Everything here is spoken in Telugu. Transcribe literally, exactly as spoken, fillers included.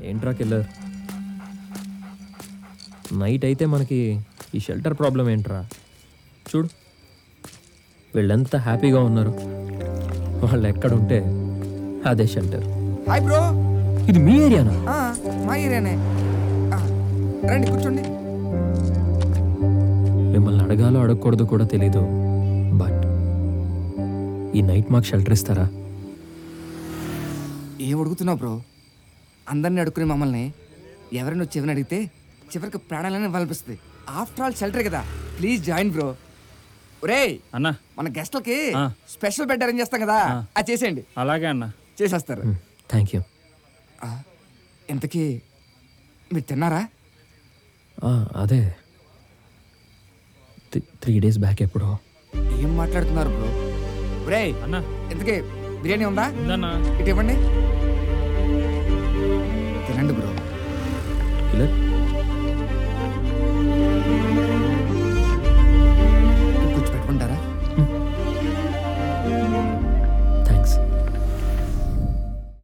ఏంట్రా కిల్లర్, నైట్ అయితే మనకి ఈ షెల్టర్ ప్రాబ్లం ఏంట్రా? చూడు వీళ్ళెంత హ్యాపీగా ఉన్నారు. వాళ్ళు ఎక్కడుంటే అదే షెల్టర్. Hi bro. ఇది మీ ఏరియానా? మా ఏరియానే. రండి కూర్చోండి. మిమ్మల్ని అడగాలో అడగకూడదు కూడా తెలీదు, బట్ ఈ నైట్ మాకు షెల్టర్ ఇస్తారా? ఏం అడుగుతున్నావు బ్రో? అందరిని అడుక్కునే మమ్మల్ని ఎవరైనా వచ్చి ఎవరిని అడిగితే చివరికి ప్రాణాలని ఇవ్వాలనిపిస్తుంది. ఆఫ్టర్ ఆల్ షెల్టర్ కదా, ప్లీజ్ జాయిన్ బ్రో. ఒరే అన్న, మన గెస్ట్లకి స్పెషల్ బెడ్ అరేంజ్ చేస్తాం కదా, అది చేసేయండి. అలాగే అన్న, చేసేస్తారు. Thank you. ఇంతకీ మీరు తిన్నారా? అదే త్రీ డేస్ బ్యాక్ ఎప్పుడో. ఏం మాట్లాడుతున్నారు బ్రో? ఒరే అన్న ఇంతకీ బిర్యానీ ఉందా? ఉందన్నా. ఇటు ఇవ్వండి.